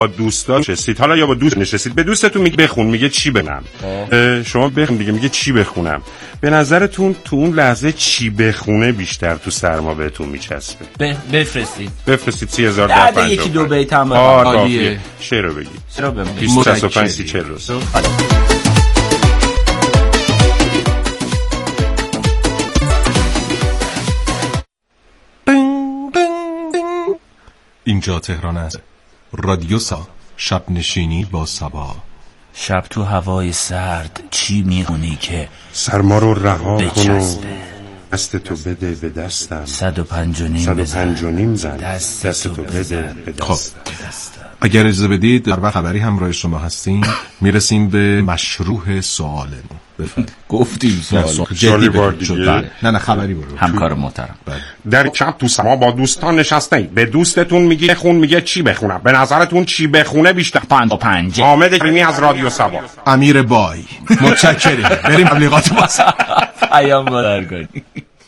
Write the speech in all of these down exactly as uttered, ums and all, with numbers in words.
با دوستا نشستید، حالا یا با دوست نشستید، به دوستتون میگه بخون، میگه چی بخونم؟ شما بخون دیگه، میگه چی بخونم؟ به نظرتون تو اون لحظه چی بخونه بیشتر تو سرما بهتون میچسبه؟ ب... بفرستید بفرستید سی هزار ده پنجاه یکی دو بیت هم عالیه. شعر رو بگید. چرا بگید؟ بیست و پنج سی چهل روز. اینجا تهران است. رادیو سا، شب نشینی با صبا. شب تو هوای سرد چی میخونی که سرما رو رها کن و دست تو بده به دستم. صد و پنج و نیم صد و پنج و نیم زن. دست, دست تو بده به دستم. خب اگر اجازه بدید در وقت خبری همراه شما هستیم، میرسیم به مشروع سوالمون. بفرمایید. گفتیم سوال جدی بار دیگه. نه نه خبری برو. همکار محترم. در شب تو سما با دوستان نشستید، به دوستتون میگه خون، میگه چی بخونم؟ به نظرتون چی بخونه بیشتر؟ پنج و پنج. حامد کریمی از رادیو سبا. امیر بای. متشکریم. بریم تبلیغات باز. ایام مادر کنی.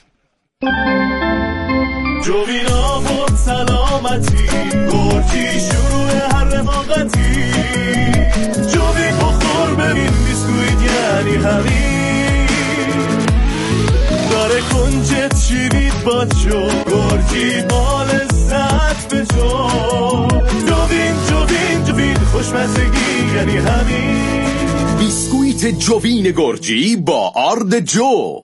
جوینا بود سلامتی، گرچی شروع هر رفاقتی. جوی بخور ببین بیسکویت یعنی همین. داره کنجت شیرید با جو، گرچی با لذت به جو. جوین جوین جوین خوشمزگی یعنی همین. بیسکویت جوین گرجی با آرد جو.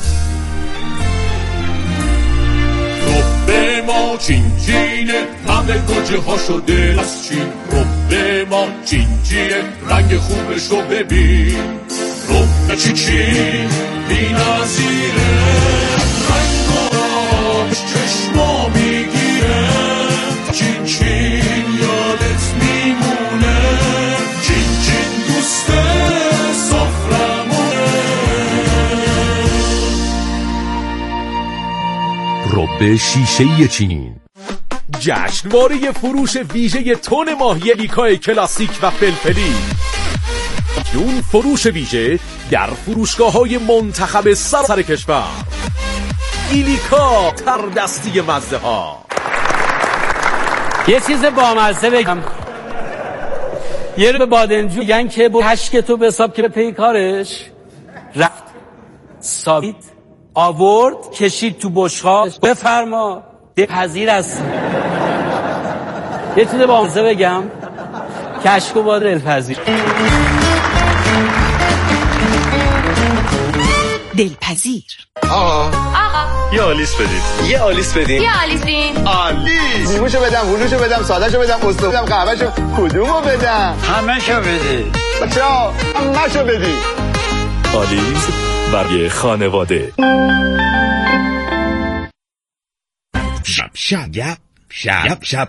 ربه ما چین چینه، همه گوجه ها شده از چین. ربه ما چین چینه، رنگ خوبش رو ببین. ربه چی چین بی نظیره، رنگاش چشما میگیره. چین چین یادت میمونه، چین چین دوست سفرمونه. رب شیشه‌ای چین. جشنواره فروش ویژه تن ماهی ایلیکای کلاسیک و فلفلی. اون فروش ویژه در فروشگاه‌های منتخب سراسر کشور. ایلیکا تردستی مزه ها. یه چیز بامزه بگم، یه رو به بادنجو میگن که با هشک تو به حساب که به پی کارش رفت، سابید آورد کشید تو بشقا. بفرما دلپذیر هستم. یه چیز بامزه بگم، کشک و باد دلپذیر. دلپذیر. آقا آقا یه آلیس بدید. یه آلیس بدین. یه آلیس بدین. آلیس. نیموشو بدم، هلوشو بدم، سادهشو بدم، استو بدم، قهوهشو، کدومو بدم؟ همه‌شو بده. بچه‌ها همه‌شو بدید. آلیس برای خانواده. شب شب شب شب شب.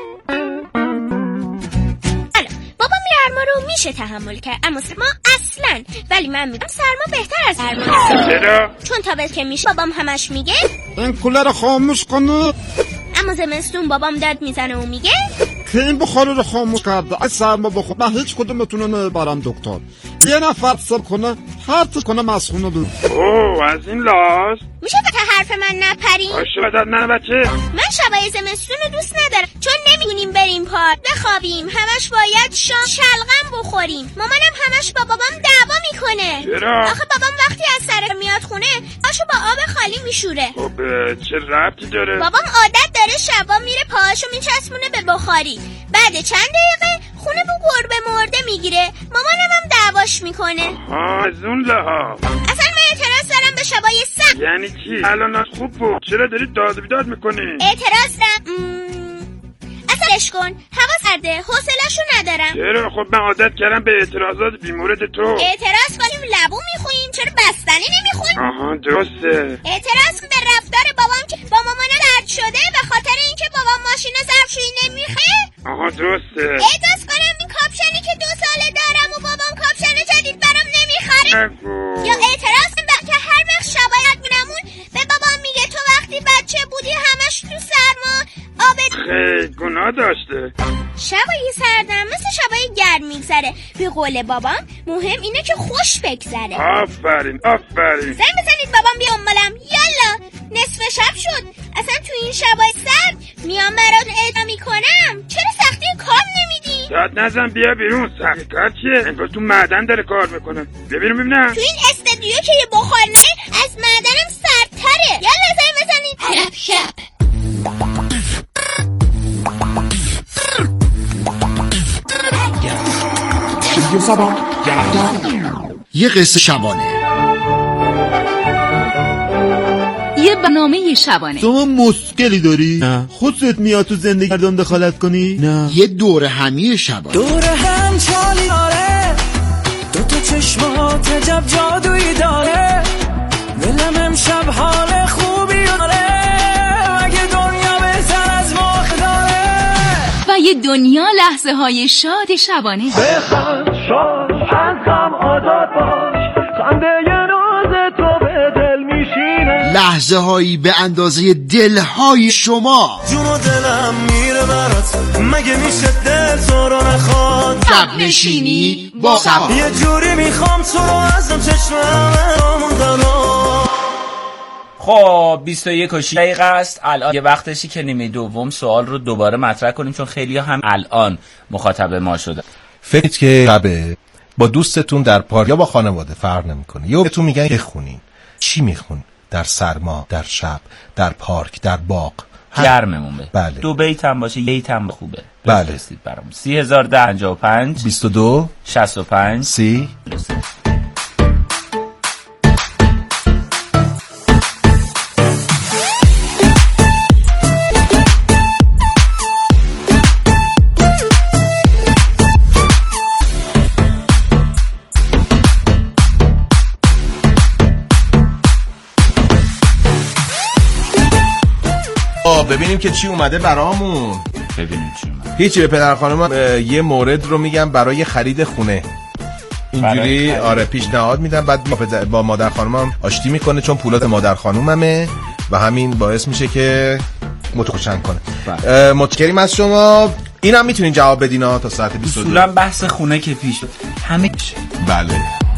بابا سرما رو میشه تحمل کرد، اما سرما اصلا. ولی من میگم سرما بهتر از سرما. چرا؟ چون تابستون که میشه بابام همش میگه این کولر خاموش کنه. اما زمستون بابام داد میزنه و میگه که این بخار رو خاموش کرده. از سرما بخور. من هیچ کدومتون رو نمیبرم دکتر. یه نفر سب کنه هرت کنه مسخونه دو. اوه از این لاز میشه به حرف من نپرین؟ باشه بدت نه بچه. من شبای زمستون رو دوست ندارم چون نمیگونیم بریم پارک بخوابیم، همش باید شام شلغم بخوریم. مامانم همش با بابام دعوا میکنه. چرا؟ آخه بابام وقتی از سر میاد خونه پاشو با آب خالی میشوره. خب چه ربطی داره؟ بابام عادت داره شبا میره پاهاشو میچسبونه به بخاری، بعد چند دقیقه خونه بو گربه مرده میگیره. مامانم هم دعواش میکنه. آه از اون لحاظ اصلا من اعتراض دارم به شبای سخت. یعنی چی؟ الان خوب بود، چرا داری داد و بیداد میکنی؟ اعتراض دارم م... اصلاش کن، هوا سرده، حوصله‌شو ندارم. چرا؟ خب من عادت کردم به اعتراضات بیمورد تو. اعتراض کنیم لبو میخوین، چرا بستنی نمیخوین؟ آها درسته. اعتراض کن به رفتار بابام که با مامان درد شده به خاطر اینکه بابام ماشین ظرفشویی نمیخه. آها درسته. اعتراض کنم این کاپشنی که دو ساله دارم و بابام کاپشن جدید برام نمیخره. نگو. یا اعتراض کنم که هر وقت شبایت میرمون به بابام میگه تو وقتی بچه بودی همش تو سرما آب خیلی گناه داشته. شبای سردم مثل شبای گرم میگذره. به قول بابام مهم اینه که خوش بگذره. آفرین آفرین. زنگ بزنید بابام بیا اونبالم. یالا نصف شب شد. اصلا تو این شبای سرد میام برات اعدا میکنم. چرا سختی کار نمیدی؟ داد نزن بیا بیرون. سرکار چیه؟ انگار تو معدن داره کار میکنه. بیا بیرون ببینم. تو این استودیو که یه بخار نه از معدنم سردتره. یلا بزنین بزنین. شب شب. یه قصه شبانه، یه برنامه شبانه. شما مشکلی داری؟ نه. خودت میاد تو زندگی مردم دخالت کنی؟ نه. یه دور همی شبانه. دور هم چالی داره، دو تا چشمات عجب جادویی داره، دلم امشب حال خوبی داره، مگه دنیا بهتر از ما داره. و یه دنیا لحظه های شاد شبانه. بخند شاد از غم آزاد باش، خنده یه روز تو به دل میشینه، لحظه هایی به اندازه دلهای شما. جون و دلم میره برات، مگه میشه دل تو رو نخواد. شب نشینی با سبا. یه جوری میخوام تو رو ازم چشمم راموندن. خب بیست و یک و شش دقیقه است الان. یه وقتشی که نیمه دوم سوال رو دوباره مطرح کنیم، چون خیلی هم الان مخاطب ما شده. فکر که شبه با دوستتون در پارک یا با خانواده فرق نمیکنه، یا بهتون میگن بخونین. چی میخون؟ در سرما، در شب، در پارک، در باغ، گرممون به. بله. دو بیت هم باشه، یه بیت هم خوبه. بله. بفرستید برام. سی هزار ده پنجاه و پنج بیست و دو شصت و پنج سی. ببینیم که چی اومده برامون. ببینیم چی اومده. هیچی. به پدر خانم یه مورد رو میگم برای خرید خونه. اینجوری آره پیشنهاد میدم، بعد با, پدر... با مادر خانمم آشتی میکنه، چون پولات مادر خانوممه و همین باعث میشه که متوجه کنه. متشکریم از شما. اینم میتونین جواب بدین ها تا ساعت بیست و دو. اصولا بحث خونه که پیش همه. بله.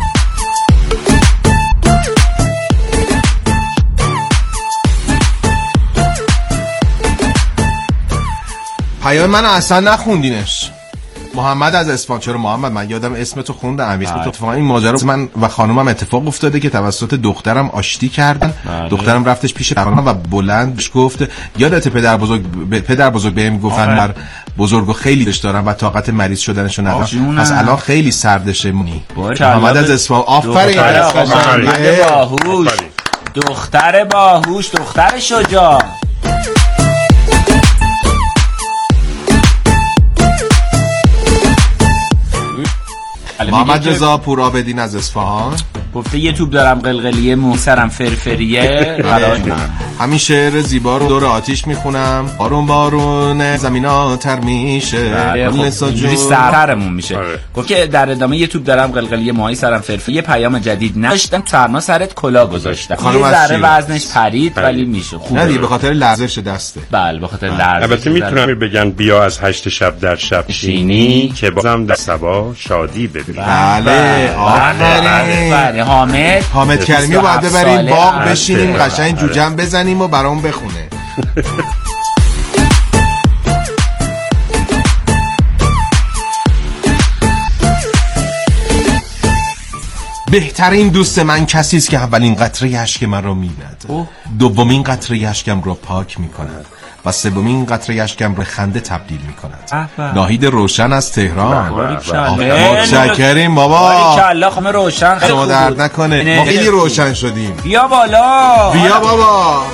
پیام من اصلا نخوندینش. محمد از اصفهان. چرا محمد؟ من یادم اسمتو خوندم. اسمتو اتفاقا این ماجرا من و خانومم اتفاق افتاده که توسط دخترم آشتی کردن. بله. دخترم رفتش پیش خانومم و بلند بهش گفت یادت پدر بزرگ ب... پدر بزرگ بهم گفتن در بزرگو خیلی دوست دارم و طاقت مریض شدنشو ندارم، پس الان خیلی سردشه. مونی محمد از اصفهان. آفرین. دختر باهوش، دختر باهوش، دختر شجاع. محمد رضا پورآبدین از اصفهان گفته یه توپ دارم قلقلیه، موسرم فرفریه. همین شعر زیبا رو دور آتیش میخونم. بارون بارون زمینا تر میشه، اینجوری سرترمون میشه. گفت که در ادامه یه توپ دارم قلقلیه، موهای سرم فرفریه، یه پیام جدید نداشتم، سرما سرت کلا گذاشتم، یه ذره وزنش پرید ولی میشه خوبه. نه دیگه به خاطر لرزش دسته. بله به خاطر لرزش. البته میتونم بگن بیا از هشت شب در شب شینی که بازم در صبا شادی ببین. بله آفرین. حامد حامد کریمی باید ببریم باغ بشینیم قشنگ جوجم بزنیم و برامون بخونه. بهترین دوست من کسی است که اولین قطره اشک من را می‌بیند، دومین قطره اشکم را پاک می‌کند و سومین قطره اشکم را خنده تبدیل می‌کند. ناهید روشن از تهران. متشکریم بابا. کلا خم روشن خیلی شما درد نکنه، ما خیلی روشن شدیم. بیا بالا. بیا بابا.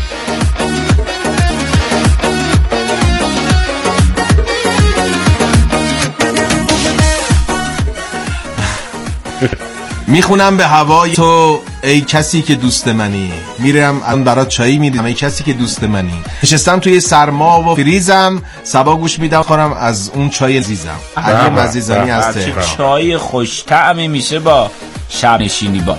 میخونم به هوای تو ای کسی که دوست منی، میرم الان برات چایی میدم ای کسی که دوست منی، نشستم توی سرما و فریزم، صبا گوش میدم خورم از اون چای عزیزم. علی عزیزانی از تهران. چای خوش طعمی میشه با شب نشینی با.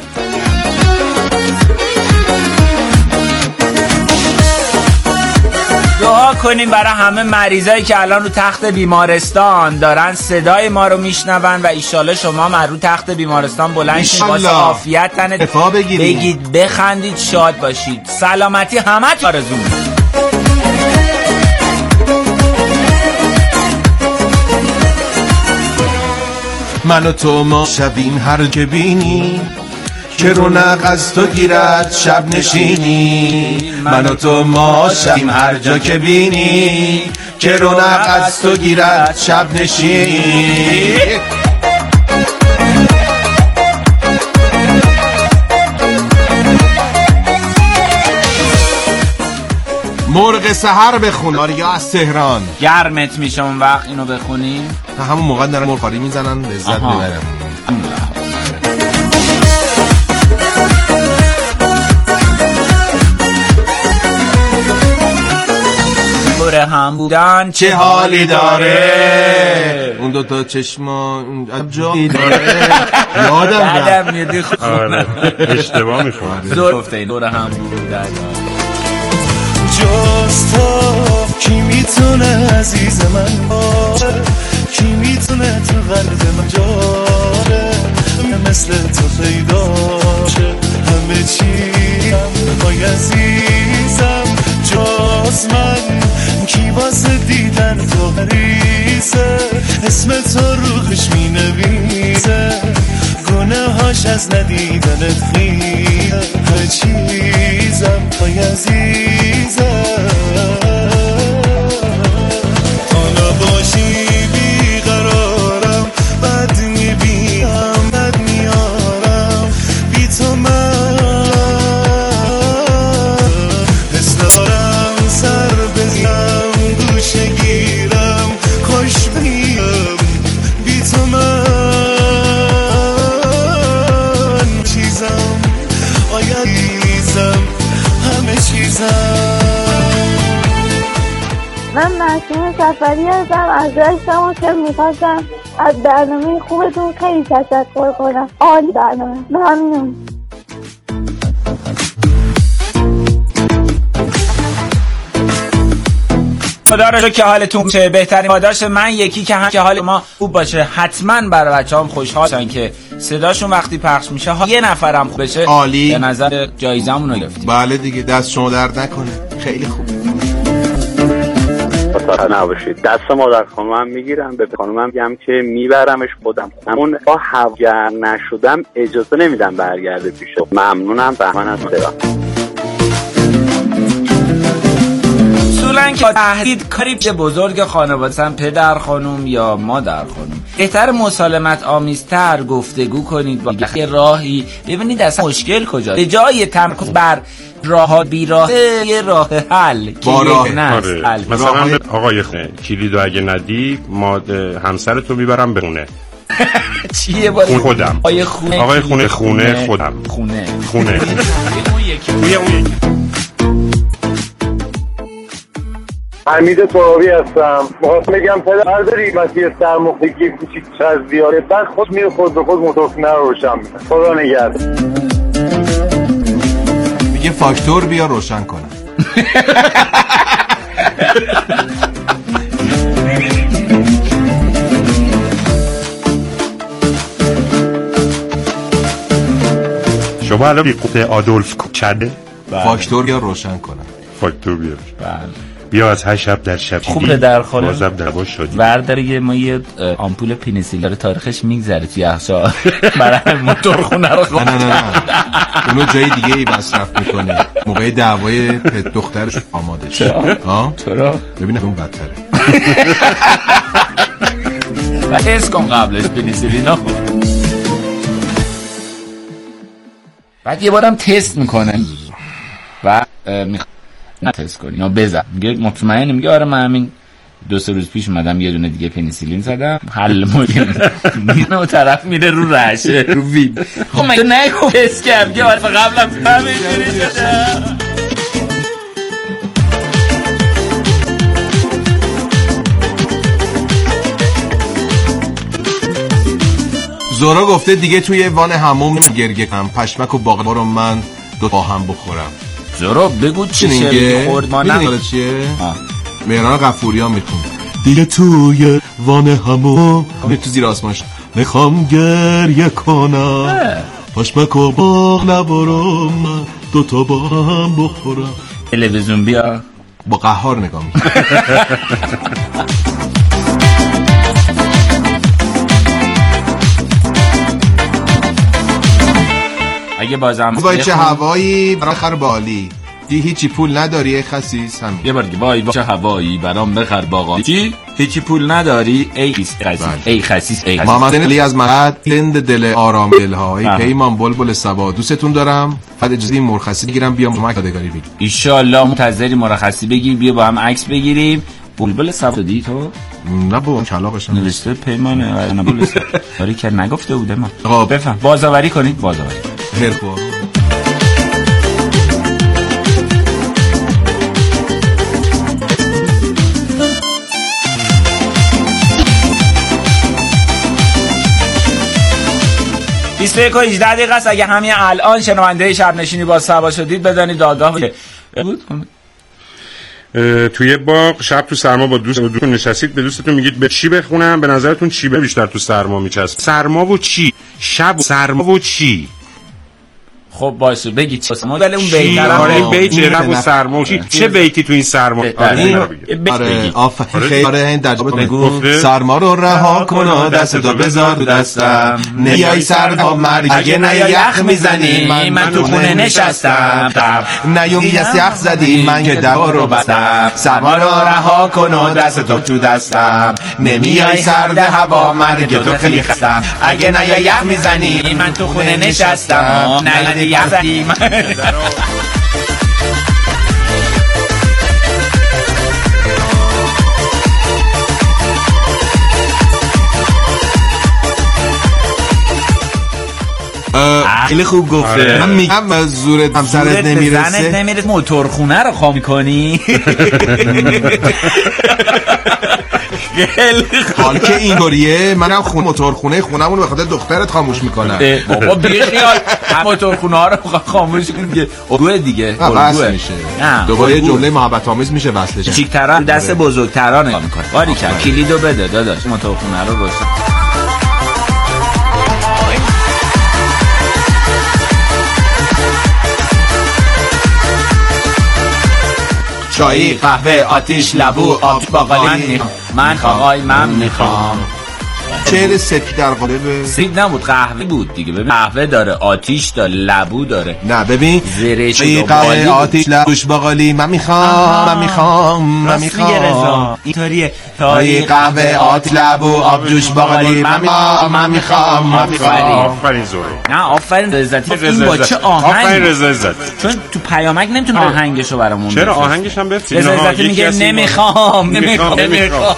دعا کنیم برای همه مریضایی که الان رو تخت بیمارستان دارن صدای ما رو میشنون و ایشالا شما هم رو تخت بیمارستان بلند شید واسه عافیت تنت بگید بخندید شاد باشید. سلامتی همه آرزو می‌کنم. من و تو ما شبیم هر که بینی که رونق از تو گیرد شب نشینی. من و تو ما شبیم هر جا که بینی که رونق از تو گیرد شب نشینی. مرغ سحر بخون آریا از تهران. گرمت میشه اون وقت اینو بخونی؟ همون موقع دارن مرغاری میزنن لذت میبرن. بره هم بودن چه حالی داره اون دوتا چشما جایی داره. یادم میادی خونه اشتباه میخوام زور گفته دور هم بودن. جز تو کی میتونه عزیز من باشه، کی میتونه تو قلب من جاره، مثل تو پیدا شه همه چی وای عزیزم. جز من کی واسه دیدن تو غریزه، اسم تو روحش می نویسه، گناه هاش از ندیدنت خیره همه چیزم وای عزیزم. حالا باشی بیقرارم بد میبینم بد میارم بی تو من حس دارم سر بزنم گوشه گیرم خوش بگیم بی تو من چیزم آیا چیزم همه چیزم. من معصومه سفری هستم از رشتم که میخواستم از برنامه خوبتون خیلی تشکر کنم. عالی برنامه. ممنون. خدا رو که حالتون چه بهترین پاداش من یکی که هم که حال ما خوب باشه. حتما برای بچه‌هام خوشحالن که صداشون وقتی پخش میشه ها یه نفرم خوب بشه. عالی. به نظر جایزمون رو گرفتیم. بله دیگه دست شما درد نکنه. خیلی خوب. خطا نباشید. دست مادر خانومم میگیرم به خانومم میگم که میبرمش خودم. همون با هوگر نشدم اجازه نمیدم برگرده پیشو. ممنونم بهمن از صدا. اصولا که تهدید کاری که بزرگ خانواده هم پدر خانوم یا مادر خانوم بهتر مسالمت آمیزتر گفتگو کنید با یه راهی ببینید اصلا مشکل کجاست. به جای تمرکز بر راه بی راه یه راه حل با راه حل. مثلا آقای خونه کلیدو اگه ندی ما همسرتو میبرم به خونه. چیه با خودم آقای خونه آقای خونه خونه خودم خونه خونه اون یکی اون یکی حمید ترابی هستم. میخواستم بگم پدر داری مسیح سرمختگی کوچیک از دیاره بعد خود میره خود به خود موتورخونه رو روشن میکنه. خدا نگهدار. میگه فاکتور بیا روشن کنم. شما الان بیقوت آدولف چده؟ فاکتور بیا روشن کنم. فاکتور بیا. بله. بیا از هر شب در شب خوب در خانه بازم دعوا شدیم. برداره یه ما یه آمپول پنیسیلین داره تاریخش میگذره توی یخچال برای موتور خونه رو. نه نه نه اونو جای دیگه ای مصرف میکنه موقع دعوای پت دخترش آماده شه. ها چرا؟ ببین اون بدتره. و حس کن قبلش پنیسیلینا. بعد یه بارم تست میکنه و میخواد نه تست کنی یا بزن میگه مطمئنی؟ میگه آره من همین دو سه روز پیش اومدم یه دونه دیگه پنیسیلین زدم حل مشکل. میره اون طرف میره رو رشه رو وید. خب مگه نگو تست کرد میگه آره قبلا همینجوری شده. زورا گفته دیگه توی وان حموم گرگه کنم پشمک و باقلا رو من دو با هم بخورم. زورا بگو چی میگه؟ میدونی چیه؟ مهران غفوریان میخون دیگه توی وان حموم تو زیر آسمانش میخوام گریه کنم پشمک و باقلا رو من دو تا با هم بخورم. تلویزیون بیا با قهار نگاه میکنم. اگه بازم وای چه هوایی بخر بالی دی هیچی پول نداری ای خسیس همین یه بار دیگه وای چه هوایی برام بخر باقا چی هیچی پول نداری ای خسیس ای خسیس ای محمد علی از مقد لند دل آرام دلهای پیمان بلبل صبا دوستتون دارم. بعد اجازه مرخصی بگیرم بیام کمک یادگاری بگیرم ان شاء الله. منتظری مرخصی بگیر بیا با هم عکس بگیریم. بلبل صبا دی تو نه بابا کلاغش نوشته پیمانه نه بلبل صبا که نگفته بوده ما. خب بفهم بازآوری کنید بازآوری مرکو بیست و یک و هجده دقیقه است. اگه همین الان شنونده شب نشینی با صبا شدید بدانید آگاه بود. توی باغ شب تو سرما با دوست دوستون نشستید به دوستتون میگید به چی بخونم؟ به نظرتون چی بیشتر تو سرما میچسب؟ سرما و چی؟ شب سرما و چی؟ خب باشه بگید چی مدل اون بیتر آره این بیت چرا و سرما چی چه بیتی تو این سرما آره آره آفرین آره این در بگو سرما رو رها کن و دست تو بذار تو دستم نیای سرما مرگ اگه نیای یخ میزنی من تو خونه نشستم نیومی یخ زدی من که در رو بستم سرما رو رها کن و دست تو تو دستم نمیای سرد هوا مرگ تو خیلی خستم اگه نیای یخ میزنی من تو خونه نشستم نه یزدیم خیلی خوب گفته. من میگم از زورت هم سرت نمیرسه زنت نمیرسه موتورخونه رو خواهی کنی. حال که اینطوریه منم خون موتورخونه خونمون رو به خاطر دخترت خاموش میکنم. بابا بیخیال موتورخونه ها رو خاموش کنیم که الگوه دیگه الگوه میشه دوباره جمله محبت آمیز میشه وصلش. کوچیک‌ترا دست بزرگترا نگاه میکنه. باری کرد کلیدو بده داداش موتورخونه رو روشن. چای قهوه آتیش لبو آب باقالی من آقای من میخوام. چهر سپید در قالب سپید نبود قهوه بود دیگه. ببین قهوه داره آتیش داره لبو داره. نه ببین زرش قهوه آتیش لبوش باقالی من میخوام من میخوام من میخوام اینطوریه چای قهوه آتیش لبو آب جوش باقالی من میخوام من میخوام من میخوام. آفرین زورو. نه آفرین رضایت. این با چه آهنگ آفرین رضایت چون تو پیامک نمیتونه آهنگشو برامون چرا آهنگش هم بفرست. رضایت میگه نمیخوام نمیخوام نمیخوام.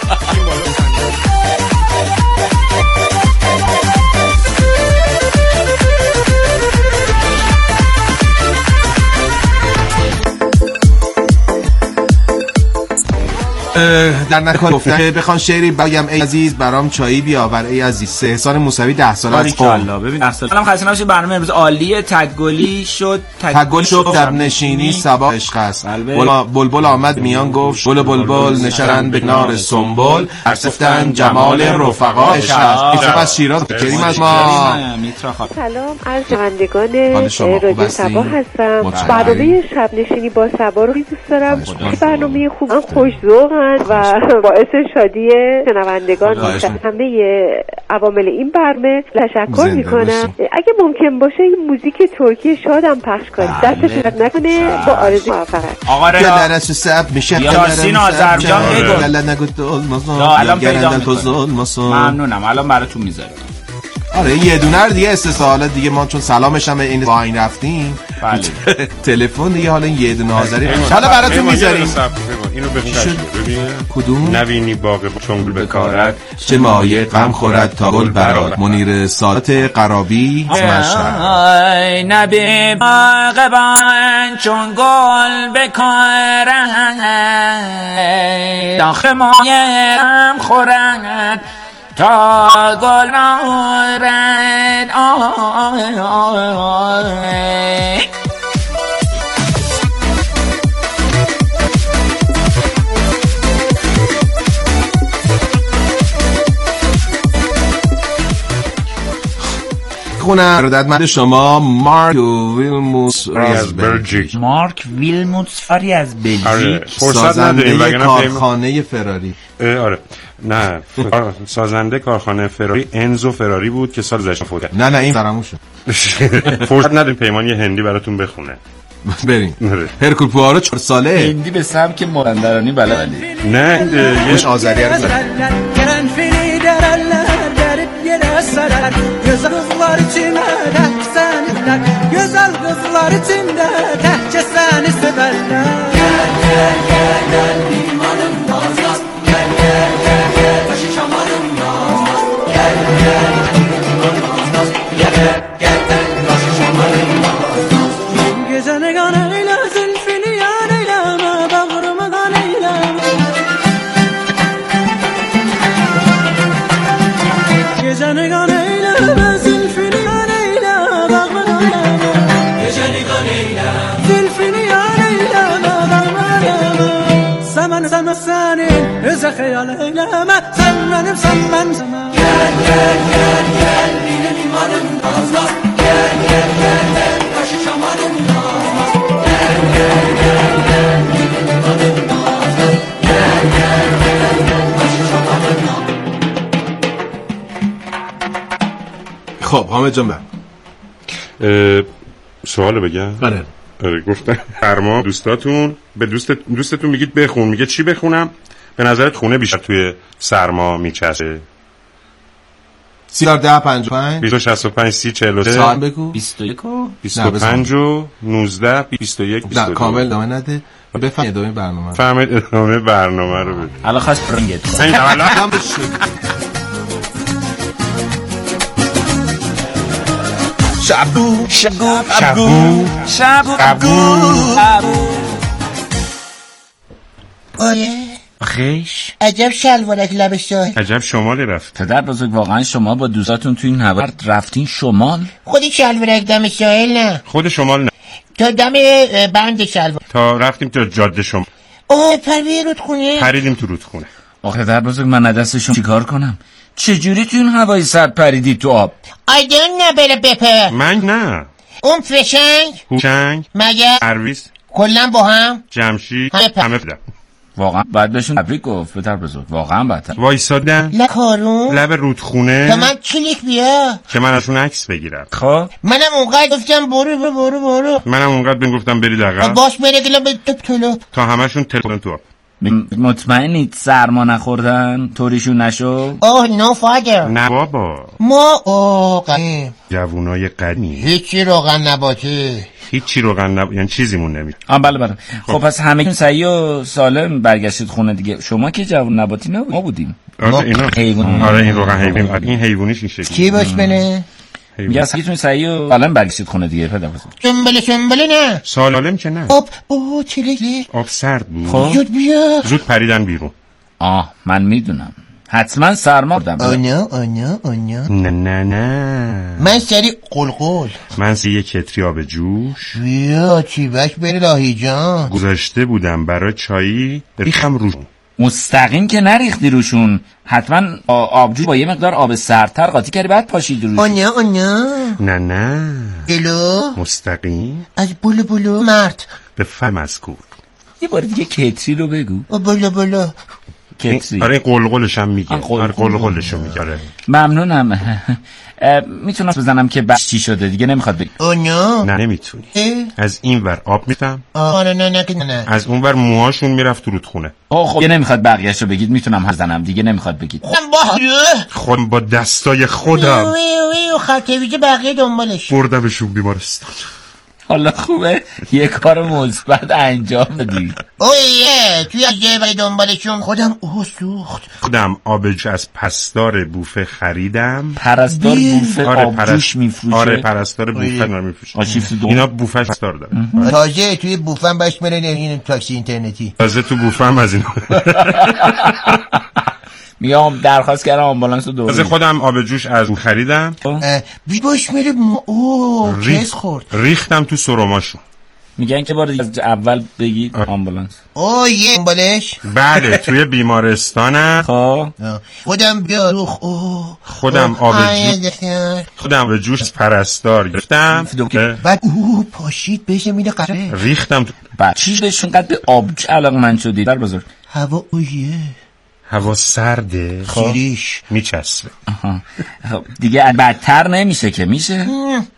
در نکن گفتن که بخوان شعری بگم ای عزیز برام چایی بیاور ای عزیز. سه احسان موسوی ده سال از قم. ببین ده سال. الان خسته نباشید برنامه امروز عالیه. تگلی شد تگل شد شب نشینی صبا عشق است. بلبل آمد میان گفت بل بلبل نشرن به کنار سنبل ارسفتن جمال رفقا عشق است. این از شیراز کریم از ما. سلام از شنوندگان رادیو صبا هستم. برنامه شب نشینی با صبا رو دوست دارم. برنامه خوب خوش ذوق و باعث شادی شنوندگان میشه. همه عوامل این برنامه تشکر میکنم. اگه ممکن باشه این موزیک ترکی شادم پخش کنید. دستش درد نکنه با آرزوی موفقیت. آقا رضا سب میشه یاسین آذربایجان بگو لا نگو دل مزون الان پیدا ممنونم الان براتون میذارم. آره یه دونه رو دیگه استثاله دیگه ما چون سلامش هم این با این رفتیم بله تلفن دیگه حالا یه دونه حاضری حالا براتون میذاریم. اینو ببین ببین کدوم نوینی باغ چون گل بکارد چه مایه غم خورد تا گل برآد. منیر سادات قرابی از مشهد. ای نبی باغ بان چون گل بکارد داخل مایه غم خورد تا گل نارد. میخونم ارادتمند شما مارک ویلموتس از بلژیک. مارک ویلموتس فری از بلژیک. سازنده کارخانه فراری. آره نه سازنده کارخانه فراری انزو فراری بود که سال گذشته فوت کرد. نه نه این فراموش شد. فرصت نداریم پیمان یه هندی براتون بخونه. بریم. هرکول پوآرو چهار ساله هندی به سبک مازندرانی بلد. نه یه آذری رو زد. Sarar güzel kızlar içine senler güzel kızlar içinde tehke seni severler gel gel gel gel limanım nazlas gel gel gel gel başı şamarım nazlas gel gel limanım nazlas gel gel gel gel başı şamarım nazlas geceni gan eyle zülfünü yan eyleme bağrımı gan eyleme geceni gan Sen senin öze hayal eyleme sen benim sen ben gel gel gel gel benim limanım nazlas gel gel gel gel başı şamarım nazlas gel gel gel gel benim limanım nazlas gel gel gel gel başı şamarım nazlas. خب حامد جان بر سوالو بگم. آره آره گفتم فرما دوستاتون به دوست دوستتون میگید بخون، میگه چی بخونم؟ به نظرت خونه بیشتر توی سرما میچسه؟ سی آر ده پنج پنج بیست و شست و پنج سی چهل و سه ساعت بگو بیست و یک و بیست و پنج و نوزده بیست و یک بیست و دو. نه کامل ادامه نده بفهم ادامه برنامه فهمید ادامه برنامه رو بده. الان خواست پرنگت کنم. الان شبو شبو شبو شبو شبو آره خیش عجب شلوارک لبش داشت. عجب شمالی رفت. پدر بزرگ واقعا شما با دوستاتون تو این نبرد رفتین شمال؟ خودی شلوارک دم ساحل نه. خود شمال نه. تا دم بند شلوار. تا رفتیم تا جاده شمال. اوه پروی رودخونه. پریدیم تو رودخونه. آخه پدر بزرگ من ندستشون چیکار کنم؟ چجوری تو این هوای سرد پریدی تو آب؟ I don't know بره بپر. من نه. اون فشنگ هوشنگ مگه پرویز کلن با هم جمشید همه پدر. واقعا بعد بهشون تبریک گفت پدر بزرگ. واقعا بدتر وایسادن لکارون لب رودخونه تا من کلیک بیا که من ازشون عکس بگیرم. خب منم اونقدر گفتم برو برو برو برو منم اونقدر بهم گفتم برید عقب باش بره گلم به توپ طلوب تا همشون تلفن تو آب. مطمئنید سرما نخوردن طوریشون نشو؟ اوه نو فادر نه بابا ما اوه قدیم جوونای قدیمی هیچی روغن نباتی هیچی روغن نب... یعنی چیزیمون نمید. آه بله بله. خب, خب پس همه صحیح و سالم برگشتید خونه دیگه. شما که جوون نباتی نبود ما بودیم. آره اینا حیوان. آره این روغن حیوانی این حیوانیش این شکلی کی باش بنه میگه اصلا صحیح و سالم برگشتید خونه دیگه پدر بزرگ. شنبله شنبله نه سالم که نه. آب اوه چلیلی آب سرد بود. خب زود بیا زود پریدن بیرون. آه من میدونم حتما سرما بودم. آنیا آنیا آنیا نه نه نه من سری قلقل من سی یک کتری آب جوش بیا چیبک بره لاهی جان گذاشته بودم برای چایی ریخم روشون. مستقیم که نریختی روشون حتما آبجو با یه مقدار آب سردتر قاطی کردی بعد پاشیدی روشون. آنیا آنیا نه نه بلو مستقیم از بلو بلو مرد به فهم مذکور. یه بار دیگه کتری رو بگو. بلو بلو کتری. آره قلقلش هم میگه. آره قلقلش رو میگه. ممنونم. میتونم بزنم که بچ چی شده دیگه نمیخواد بگی. آنیا نه نمیتونی. از این ور آب میتم. آره نه نه نه از اون ور موهاشون میرفت تو رودخونه. آه خب دیگه نمیخواد بقیه‌شو بگید میتونم بزنم دیگه نمیخواد بگید. خودم با دستای خودم وی وی خطیویج بقیه دنبالش بردمشون بیمارستان. حالا خوبه یه کار مثبت انجام دادی. اوه توی جای برای دنبالشون خودم اوه سوخت. خودم آبجوش از پستار بوفه خریدم. پرستار بوفه آره آبجوش میفروشه. آره پرستار بوفه نمیفروشه. آشیفت دو اینا بوفه پستار داره. تازه توی بوفه هم باش میره این تاکسی اینترنتی. تازه تو بوفه هم از این میام درخواست کردم آمبولانس رو دوباره. تازه خودم آبجوش از اون خریدم. بی باش میره اوه کس خورد. ریختم تو سرماشون. میگن که بار از اول بگید آمبولانس. اوه یه آمبولش؟ بله توی بیمارستانم. خب خودم بیاروخ اوه خودم آب جوش خودم به جوش پرستار گرفتم. بعد اوه پاشید بشه میده قره ریختم. بعد چیش بهشون قد به آب علاقه من شدی در بزرگ؟ هوا اویه هوا سرده خیریش میچسبه. دیگه بدتر نمیشه که میشه؟